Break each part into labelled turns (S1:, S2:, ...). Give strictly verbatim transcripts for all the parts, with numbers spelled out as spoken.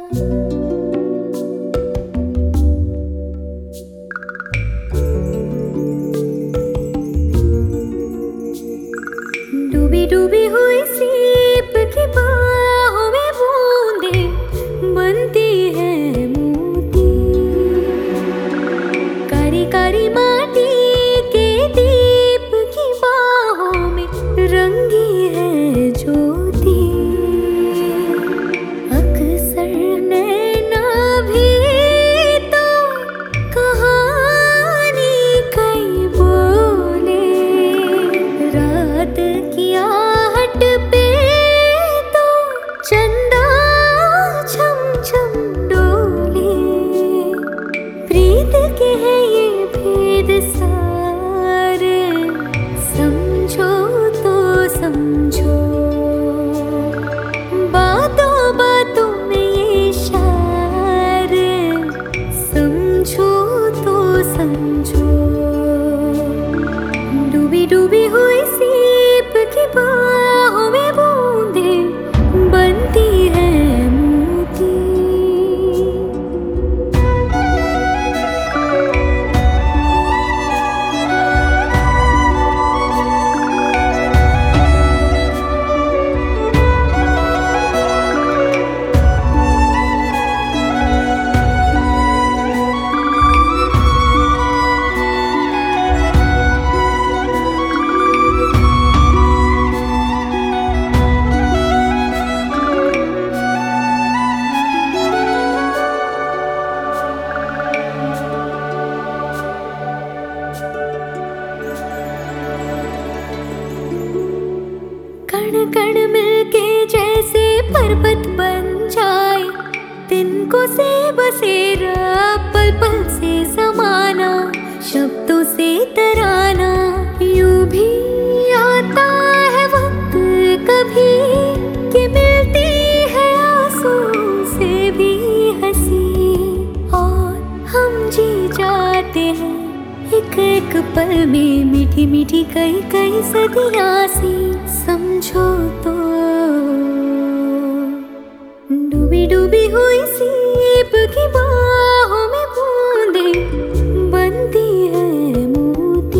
S1: डूबी डूबी हुई सीप की बाहों में बूंदे बनती है मोती। कारी कारी माटी के दीप की बाहों में रंगी है ज्योति। अक्सर नैना भी तो कहानी कई बोले। रात की आहट पे तो चंदा छम छम डोले। प्रीत के है ये भेद सारे, समझो तो समझो। बातों बातों में ये शार, समझो तो समझो। डूबी डूबी हुई सीप की बाहों में बूंदे बनती है मोती। कण कण मिलके जैसे पर्वत बन जाए, तिनको से बसेरा पल पल से जमाना। शब्दों से तराना यूं भी आता है वक्त कभी, कि मिलती है आंसू से भी हंसी। और हम जी जाते हैं एक एक पल में मीठी मीठी कई कई सदियां सी। समझो तो डूबी डूबी हुई सीप की बाहों में बूंदे बनती है मोती।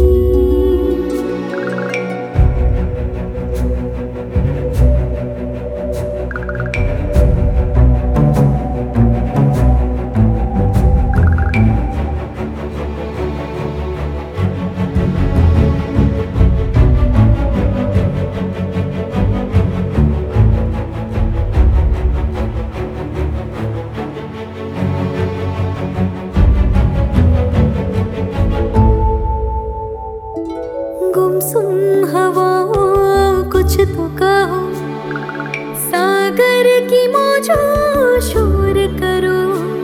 S1: गुमसुम हवाओं कुछ तो कहो, सागर की मौजों शोर करो।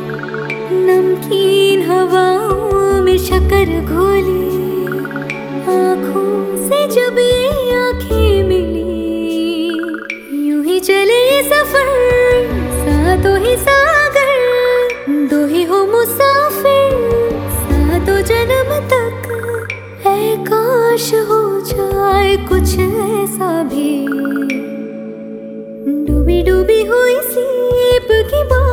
S1: नमकीन हवाओं में शक्कर घोले, आँखों से जब ये आँखें मिली, यूं ही चले सफर सातों ही सागर। दो ही हो मुसाफिर सातों जन्म तक, ऐ काश हो जाए कुछ ऐसा भी। डूबी डूबी हुई सीप की बाहों